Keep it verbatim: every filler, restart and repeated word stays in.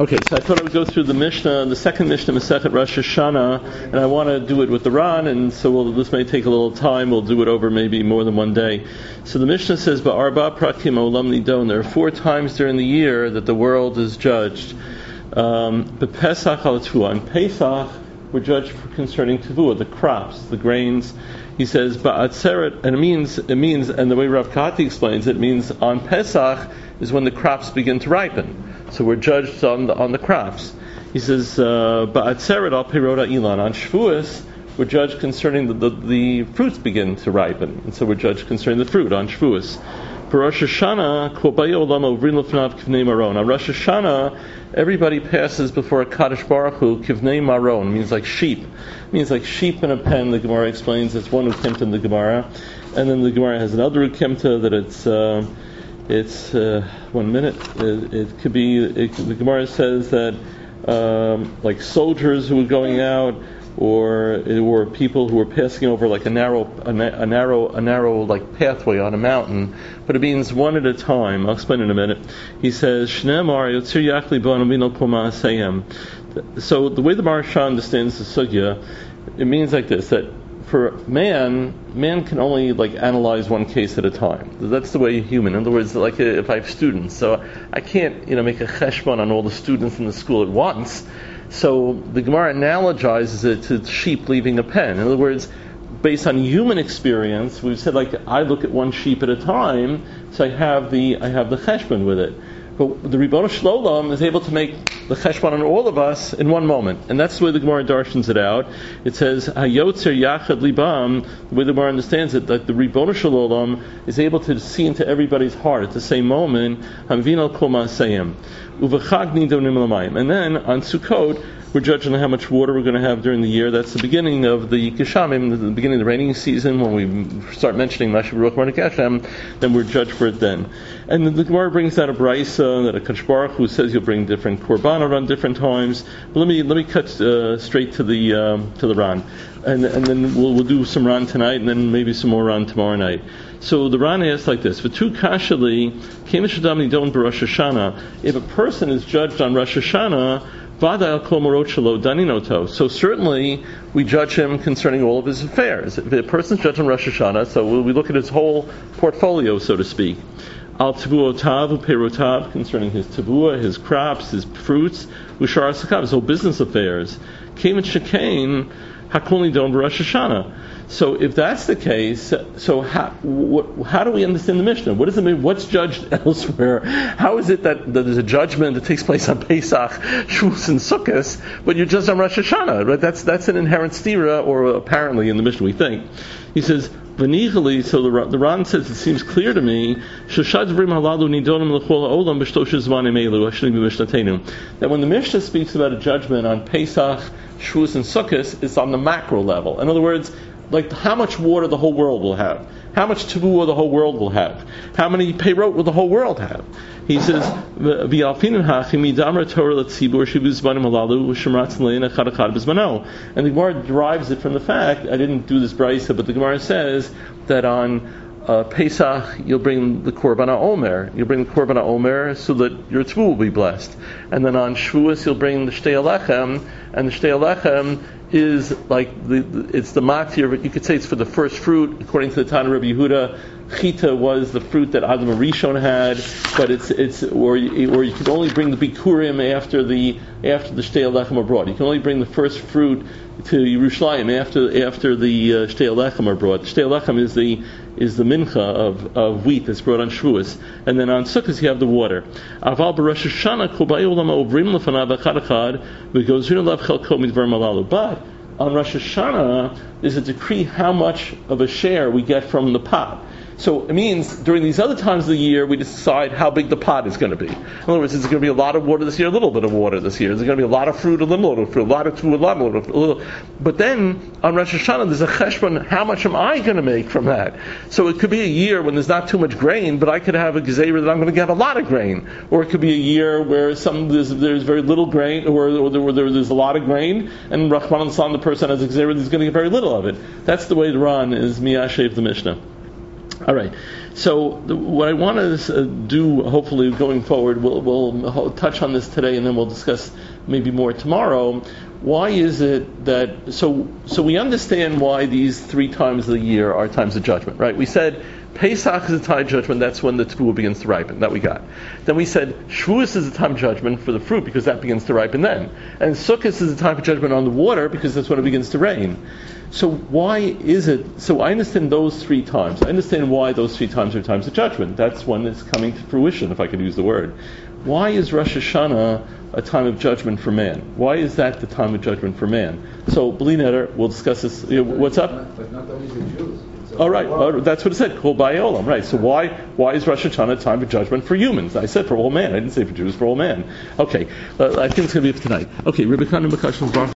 Okay, so I thought I would go through the Mishnah, the second Mishnah, Masechet Rosh Hashanah, and I want to do it with the Ran, and so we'll, this may take a little time. We'll do it over maybe more than one day. So the Mishnah says, "Ba'arba prakim olam nidon." There are four times during the year that the world is judged. Um, B'Pesach al Tuvah. On Pesach, we're judged concerning Tuvah, the crops, the grains. He says, "Ba'atzeret," and it means it means, and the way Rav Kahati explains it, it means on Pesach is when the crops begin to ripen. So we're judged on the, on the crops. He says, "Ba'atzeret al pirot ilan." On Shavuos, we're judged concerning the, the, the fruits begin to ripen, and so we're judged concerning the fruit on Shavuos. For Rosh Hashanah, on Rosh Hashanah, everybody passes before a Kadosh Baruch Hu kivnei maron, means like sheep. It means like sheep in a pen. The Gemara explains it's one ukimta in the Gemara, and then the Gemara has another ukimta that it's. Uh, It's uh, one minute. It, it could be. It, the Gemara says that um, like soldiers who were going out, or or people who were passing over like a narrow, a, a narrow, a narrow like pathway on a mountain. But it means one at a time. I'll explain in a minute. He says, "Shneimar yotzir yachli bo anavino kol ma'aseyem." So the way the Maharsha understands the sugya, it means like this: that for man, man can only like analyze one case at a time. That's the way you're human. In other words, like if I have students, so I can't, you know, make a cheshbon on all the students in the school at once. So the Gemara analogizes it to sheep leaving a pen. In other words, based on human experience, we've said like I look at one sheep at a time, so I have the I have the cheshbon with it. But the Ribono Shel Olam is able to make the cheshbon on all of us in one moment, and that's the way the Gemara darshans it out. It says Hayotzer Yachad Libam. The way the Gemara understands it, that the Ribono Shel Olam is able to see into everybody's heart at the same moment. Hamvin kol ma'aseyem uvechag nidonim l'mayim. And then on Sukkot, we're judging how much water we're going to have during the year. That's the beginning of the Geshamim, the beginning of the rainy season. When we start mentioning Mashiach Baruch Hu Geshem, then we're judged for it then. And then the Gemara brings out a brisa that a Kadosh Baruch Hu says you'll bring different korban around different times. But let me let me cut uh, straight to the um, to the Ran, and and then we'll we'll do some Ran tonight, and then maybe some more Ran tomorrow night. So the Ran asks like this: "V'tu kashali k'im shadam nidon b'Rosh Hashanah." If a person is judged on Rosh Hashanah, so certainly we judge him concerning all of his affairs. If a person's judged on Rosh Hashanah, so we look at his whole portfolio, so to speak. Al tavuotav uperotav, concerning his tavuah, his crops, his fruits, ushar asakav, his whole business affairs. Kemet shekain hakol nidon b'Rosh Hashanah. So if that's the case, so how, what, how do we understand the Mishnah? What does it mean? What's judged elsewhere? How is it that, that there's a judgment that takes place on Pesach, Shavuos, and Sukkot, but you're just on Rosh Hashanah? Right? That's that's an inherent stira, or apparently in the Mishnah we think. He says, "V'nichali." So the, the Ran says it seems clear to me that when the Mishnah speaks about a judgment on Pesach, Shavuos, and Sukkot, it's on the macro level. In other words, like how much water the whole world will have, how much tavuah the whole world will have, how many peyrot will the whole world have. He says, and the Gemara derives it from the fact, I didn't do this brisa, but the Gemara says that on uh, Pesach you'll bring the Korban HaOmer, you'll bring the Korban HaOmer so that your tavuah will be blessed, and then on Shavuos you'll bring the Shtei Alechem, and the Shtei Alechem is like the, the it's the matir, but you could say it's for the first fruit. According to the Tana Rabbi Yehuda, chita was the fruit that Adam Rishon had, but it's it's or or you could only bring the bikurim after the after the Shtei Alechem are brought. You can only bring the first fruit to Yerushalayim after after the uh, Shtei Alechem are brought. Shtei Alechem is the is the mincha of, of wheat that's brought on Shavuos, and then on Sukkot you have the water. Aval b'Rosh Hashanah kol ba'ei olam ovrim lefanav echad echad v'gozrin alav chelko midvarim halalu. But on Rosh Hashanah there's a decree how much of a share we get from the pot. So it means during these other times of the year, we decide how big the pot is going to be. In other words, is it going to be a lot of water this year, a little bit of water this year? Is it going to be a lot of fruit, a little bit of fruit, a lot of food, a lot of fruit? But then on Rosh Hashanah, there's a cheshbon. How much am I going to make from that? So it could be a year when there's not too much grain, but I could have a gezeira that I'm going to get a lot of grain. Or it could be a year where some there's, there's very little grain, or, or, there, or there's a lot of grain, and Rahman al-San, the person has a gezeira, is going to get very little of it. That's the way the Ran is miyashev the Mishnah. All right. So the, what I want to uh, do, hopefully going forward, we'll, we'll touch on this today, and then we'll discuss maybe more tomorrow. Why is it that so so we understand why these three times of the year are times of judgment, right? We said Pesach is a time of judgment. That's when the tefuah begins to ripen. That we got. Then we said Shavuos is a time of judgment for the fruit because that begins to ripen then. And Sukkot is a time of judgment on the water because that's when it begins to rain. So why is it? So I understand those three times. I understand why those three times are times of judgment. That's when it's coming to fruition, if I could use the word. Why is Rosh Hashanah a time of judgment for man? Why is that the time of judgment for man? So, Bli Neder, we'll discuss this. What's up? But not only the Jews. All right, oh, that's what it said. Kol Ba'ei Olam, right? So why why is Rosh Hashanah a time of judgment for humans? I said for all man. I didn't say for Jews, for all man. Okay, uh, I think it's going to be for tonight. Okay, Rebbe Kanu Makashim Baruch.